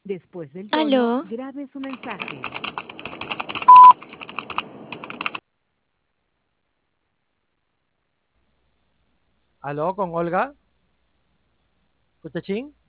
Después del tono, Aló, grabe su mensaje. ¿Aló con Olga? ¿Cuchachín?